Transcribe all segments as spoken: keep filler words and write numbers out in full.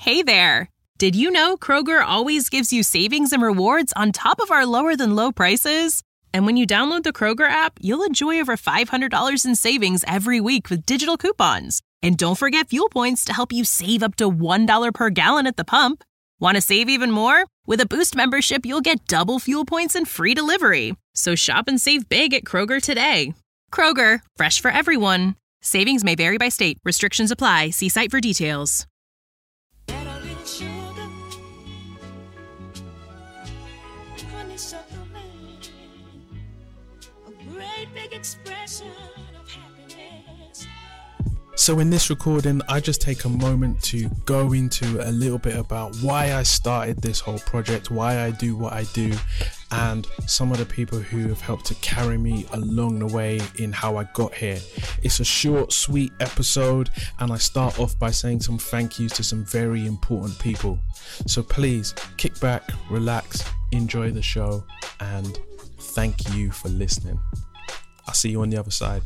Hey there! Did you know Kroger always gives you savings and rewards on top of our lower-than-low prices? And when you download the Kroger app, you'll enjoy over five hundred dollars in savings every week with digital coupons. And don't forget fuel points to help you save up to one dollar per gallon at the pump. Want to save even more? With a Boost membership, you'll get double fuel points and free delivery. So shop and save big at Kroger today. Kroger, fresh for everyone. Savings may vary by state. Restrictions apply. See site for details. Add a little sugar, honeysuckle man, a great big expression of happiness. So in this recording, I just take a moment to go into a little bit about why I started this whole project, why I do what I do, and some of the people who have helped to carry me along the way in how I got here. It's a short, sweet episode, and I start off by saying some thank yous to some very important people. So please kick back, relax, enjoy the show, and thank you for listening. I'll see you on the other side.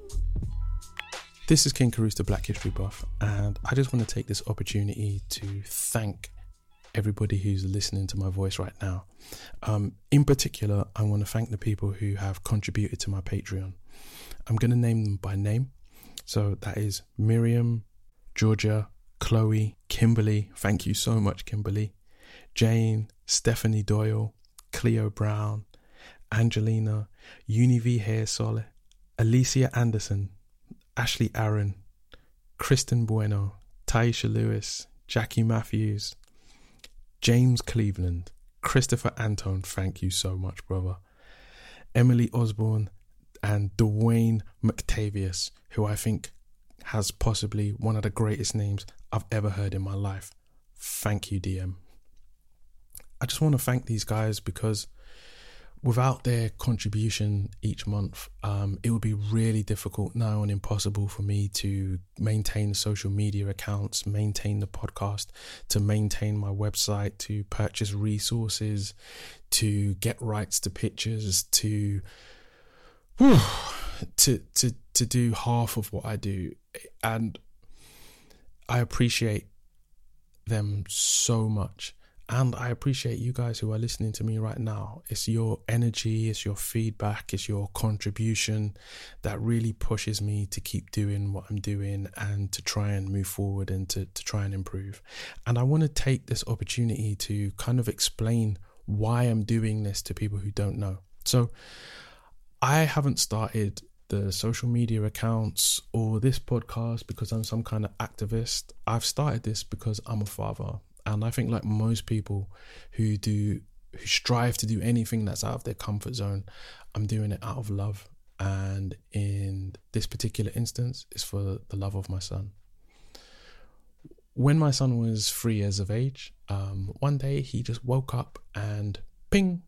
This is King Carouse, the Black History Buff, and I just want to take this opportunity to thank everybody who's listening to my voice right now. Um, in particular, I want to thank the people who have contributed to my Patreon. I'm going to name them by name. So that is Miriam, Georgia, Chloe, Kimberly. Thank you so much, Kimberly. Jane, Stephanie Doyle, Cleo Brown, Angelina, Univ Hairsole, Alicia Anderson, Ashley Aaron, Kristen Bueno, Taisha Lewis, Jackie Matthews, James Cleveland, Christopher Antone, thank you so much, brother. Emily Osborne and Dwayne McTavius, who I think has possibly one of the greatest names I've ever heard in my life. Thank you, D M. I just want to thank these guys because without their contribution each month, um, it would be really difficult now and impossible for me to maintain the social media accounts, maintain the podcast, to maintain my website, to purchase resources, to get rights to pictures, to whew, to to to do half of what I do. And I appreciate them so much. And I appreciate you guys who are listening to me right now. It's your energy, it's your feedback, it's your contribution that really pushes me to keep doing what I'm doing and to try and move forward and to, to try and improve. And I want to take this opportunity to kind of explain why I'm doing this to people who don't know. So I haven't started the social media accounts or this podcast because I'm some kind of activist. I've started this because I'm a father. And I think like most people who do, who strive to do anything that's out of their comfort zone, I'm doing it out of love. And in this particular instance, it's for the love of my son. When my son was three years of age, um, one day he just woke up and ping,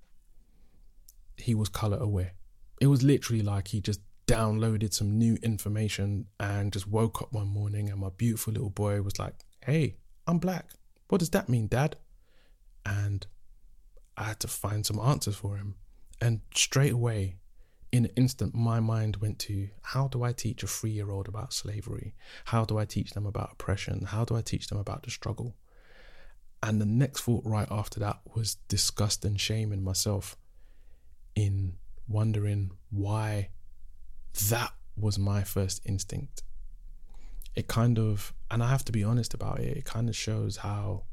he was color aware. It was literally like he just downloaded some new information and just woke up one morning and my beautiful little boy was like, "Hey, I'm black. What does that mean, Dad?" And I had to find some answers for him. And straight away, in an instant, my mind went to, how do I teach a three-year-old about slavery? How do I teach them about oppression? How do I teach them about the struggle? And the next thought right after that was disgust and shame in myself, in wondering why that was my first instinct. It kind of, and I have to be honest about it, it kind of shows how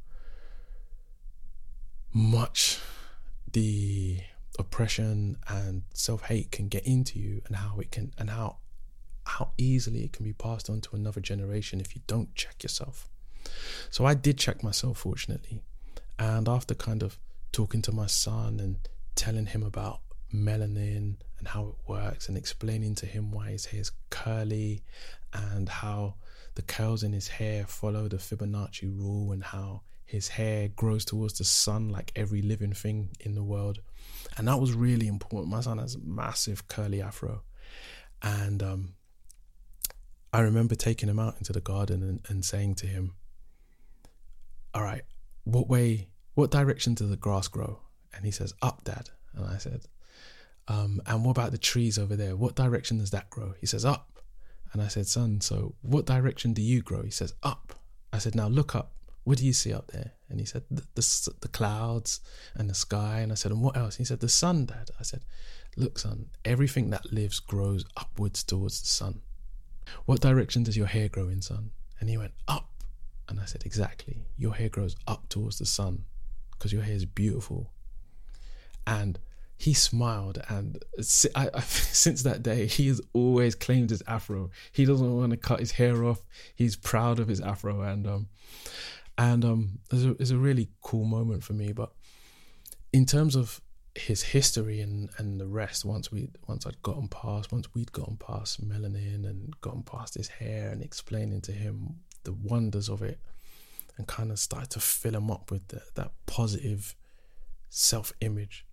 much the oppression and self-hate can get into you and how it can, and how how easily it can be passed on to another generation if you don't check yourself. So I did check myself, fortunately. And after kind of talking to my son and telling him about melanin and how it works and explaining to him why his hair is curly and how the curls in his hair follow the Fibonacci rule and how his hair grows towards the sun like every living thing in the world. And that was really important. My son has a massive curly afro. And um, I remember taking him out into the garden and, and saying to him, "All right, what way, what direction does the grass grow?" And he says, "Up, Dad." And I said, um, "And what about the trees over there? What direction does that grow?" He says, "Up." And I said, "Son, so what direction do you grow?" He says, "Up." I said, "Now look up. what do you see up there? And he said, the, the, the clouds and the sky. And I said, and what else? He said, the sun, Dad. I said, look, son, everything that lives grows upwards towards the sun. What direction does your hair grow in, son? And he went, up. And I said, exactly. Your hair grows up towards the sun because your hair is beautiful. And he smiled, and I, I, since that day, he has always claimed his afro. He doesn't want to cut his hair off. He's proud of his afro, and um, and um, it's a, it's a really cool moment for me. But in terms of his history and, and the rest, once we once I'd gotten past, once we'd gotten past melanin and gotten past his hair, and explaining to him the wonders of it, and kind of started to fill him up with the, that positive self-image,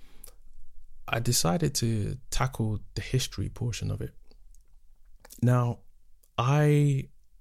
I decided to tackle the history portion of it. Now, I,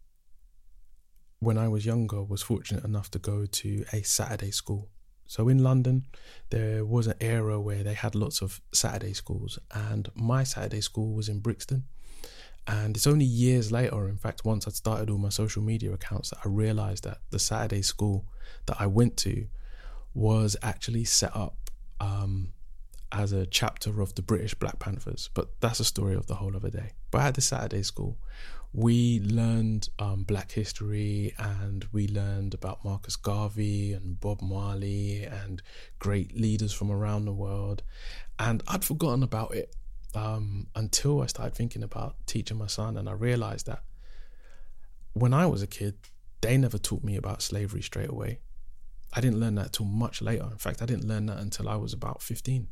when I was younger, was fortunate enough to go to a Saturday school. So in London, there was an era where they had lots of Saturday schools, and my Saturday school was in Brixton. And it's only years later, in fact, once I'd started all my social media accounts, that I realised that the Saturday school that I went to was actually set up um, as a chapter of the British Black Panthers. But that's a story of the whole other day. But at the Saturday school, we learned um, Black history, and we learned about Marcus Garvey and Bob Marley and great leaders from around the world. And I'd forgotten about it um, until I started thinking about teaching my son. And I realised that when I was a kid, they never taught me about slavery straight away. I didn't learn that till much later. In fact, I didn't learn that until I was about fifteen.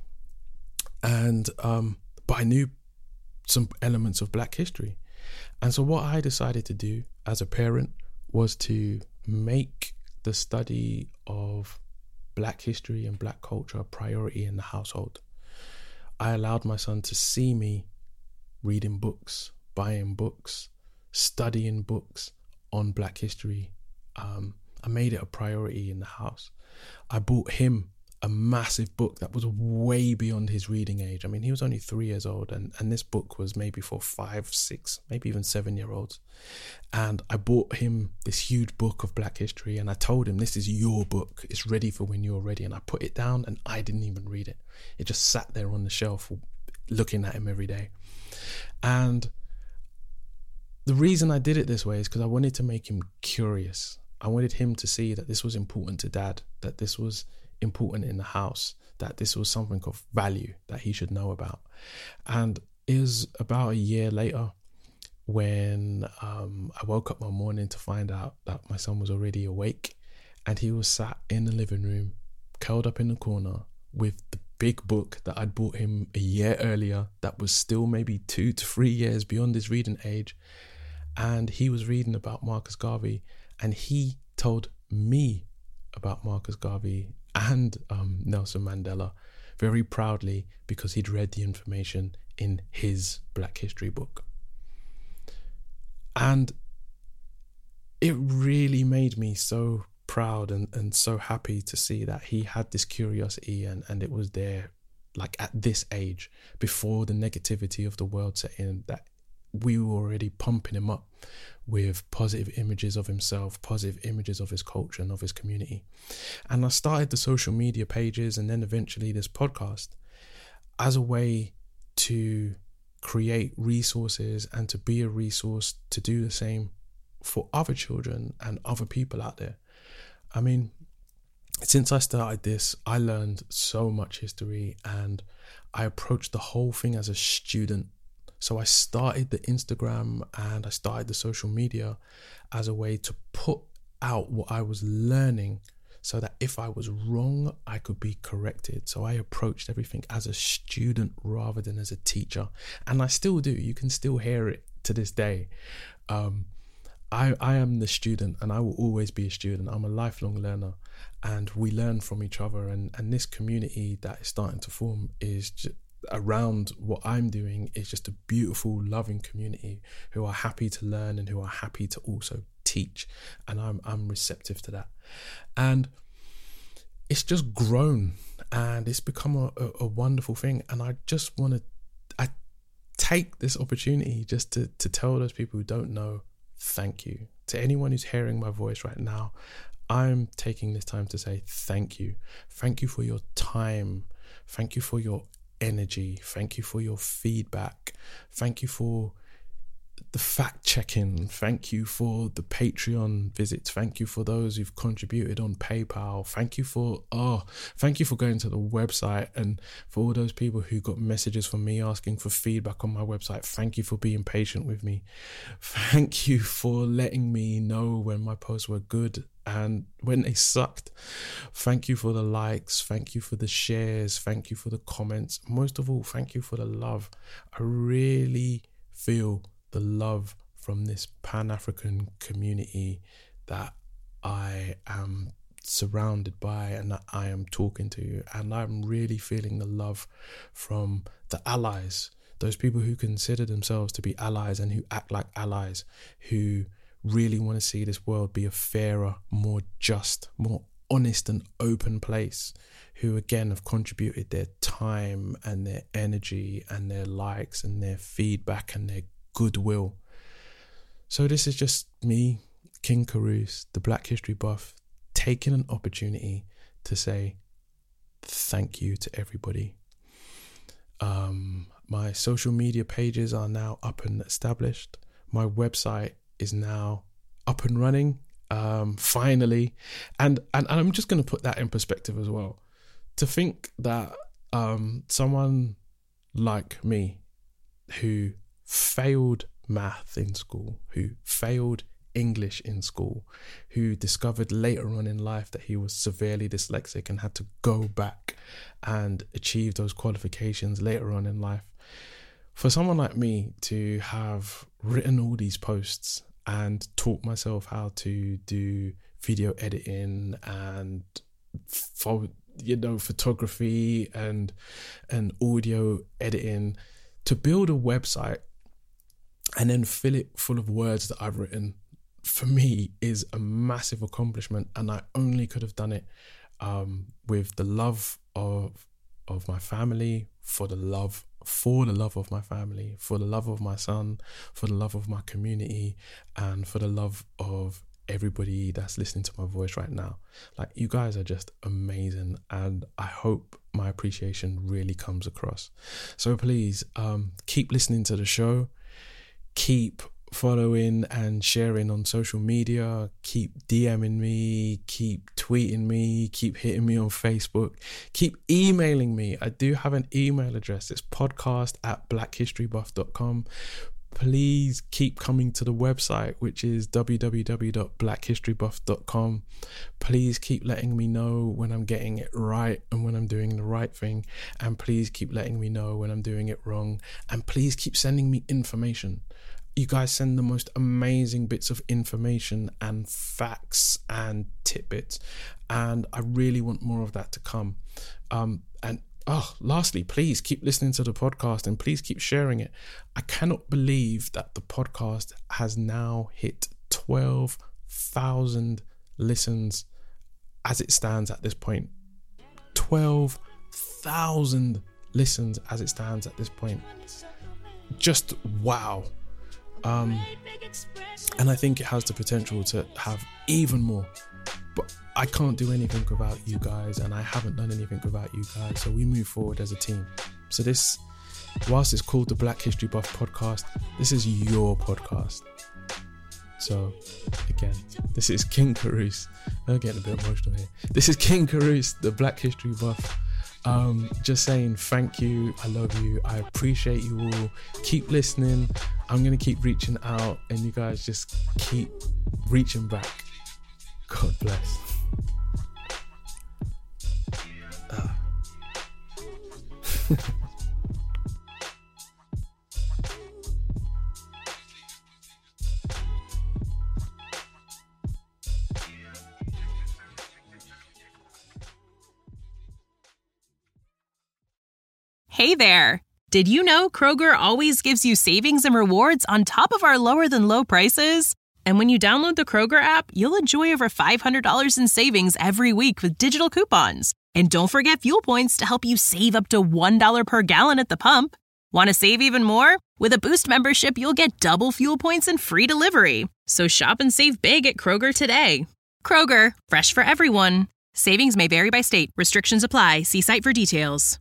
And um, but I knew some elements of Black history. And so what I decided to do as a parent was to make the study of Black history and Black culture a priority in the household. I allowed my son to see me reading books, buying books, studying books on Black history. Um, I made it a priority in the house. I bought him a massive book that was way beyond his reading age. I mean, he was only three years old, and, and this book was maybe for five, six, maybe even seven-year-olds. And I bought him this huge book of Black history, and I told him, this is your book. It's ready for when you're ready. And I put it down, and I didn't even read it. It just sat there on the shelf, looking at him every day. And the reason I did it this way is because I wanted to make him curious. I wanted him to see that this was important to Dad, that this was important in the house, that this was something of value that he should know about. And it was about a year later when um, I woke up one morning to find out that my son was already awake, and he was sat in the living room, curled up in the corner with the big book that I'd bought him a year earlier that was still maybe two to three years beyond his reading age. And he was reading about Marcus Garvey, and he told me about Marcus Garvey and um, Nelson Mandela very proudly, because he'd read the information in his Black history book. And it really made me so proud and, and so happy to see that he had this curiosity, and, and it was there, like at this age, before the negativity of the world set in, that we were already pumping him up with positive images of himself, positive images of his culture and of his community. And I started the social media pages, and then eventually this podcast, as a way to create resources and to be a resource to do the same for other children and other people out there. I mean, since I started this, I learned so much history, and I approached the whole thing as a student. So I started the Instagram and I started the social media as a way to put out what I was learning, so that if I was wrong, I could be corrected. So I approached everything as a student rather than as a teacher. And I still do. You can still hear it to this day. Um, I, I am the student, and I will always be a student. I'm a lifelong learner, and we learn from each other. And, and this community that is starting to form is just, around what I'm doing, is just a beautiful, loving community who are happy to learn and who are happy to also teach. And I'm I'm receptive to that. And it's just grown, and it's become a, a, a wonderful thing. And I just want to, I take this opportunity just to, to tell those people who don't know, thank you. to anyone who's hearing my voice right now, I'm taking this time to say thank you. Thank you for your time. Thank you for your energy. Thank you for your feedback. Thank you for the fact checking. Thank you for the Patreon visits. Thank you for those who've contributed on PayPal. Thank you for oh thank you for going to the website, and for all those people who got messages from me asking for feedback on my website. Thank you for being patient with me. Thank you for letting me know when my posts were good and when they sucked. Thank you for the likes. Thank you for the shares. Thank you for the comments. Most of all, thank you for the love. I really feel the love from this Pan-African community that I am surrounded by and that I am talking to. And I'm really feeling the love from the allies, those people who consider themselves to be allies and who act like allies, who really want to see this world be a fairer, more just, more honest and open place, who again have contributed their time and their energy and their likes and their feedback and their goodwill. So this is just me, King Carouse, the Black History Buff, taking an opportunity to say thank you to everybody. Um, my social media pages are now up and established. My website is now up and running, um, finally. And, and, and I'm just going to put that in perspective as well. To think that um, someone like me, who failed math in school, who failed English in school, who discovered later on in life that he was severely dyslexic and had to go back and achieve those qualifications later on in life. For someone like me to have written all these posts and taught myself how to do video editing and for, you know, photography and and audio editing, to build a website and then fill it full of words that I've written, for me is a massive accomplishment. And I only could have done it um, with the love of of my family, for the love for the love of my family, for the love of my son, for the love of my community, and for the love of everybody that's listening to my voice right now. Like, you guys are just amazing, and I hope my appreciation really comes across. So please um, keep listening to the show. Keep following and sharing on social media, keep DMing me, keep tweeting me, keep hitting me on Facebook, keep emailing me. I do have an email address. It's podcast at black history buff dot com. Please keep coming to the website, which is w w w dot black history buff dot com. Please keep letting me know when I'm getting it right and when I'm doing the right thing. And please keep letting me know when I'm doing it wrong. And please keep sending me information. You guys send the most amazing bits of information and facts and tidbits, and I really want more of that to come. Um, and oh, lastly, please keep listening to the podcast and please keep sharing it. I cannot believe that the podcast has now hit twelve thousand listens as it stands at this point. twelve thousand listens as it stands at this point. Just wow. Um, and I think it has the potential to have even more, but I can't do anything without you guys, and I haven't done anything without you guys, so we move forward as a team. So this, whilst it's called the Black History Buff Podcast, this is your podcast. So again, this is King Carouse. I'm getting a bit emotional here. This is King Carouse, the Black History Buff. Um, just saying thank you, I love you, I appreciate you all. Keep listening. I'm gonna keep reaching out, and you guys just keep reaching back. God bless. Ah. Hey there! Did you know Kroger always gives you savings and rewards on top of our lower than low prices? And when you download the Kroger app, you'll enjoy over five hundred dollars in savings every week with digital coupons. And don't forget fuel points to help you save up to one dollar per gallon at the pump. Want to save even more? With a Boost membership, you'll get double fuel points and free delivery. So shop and save big at Kroger today. Kroger, fresh for everyone. Savings may vary by state. Restrictions apply. See site for details.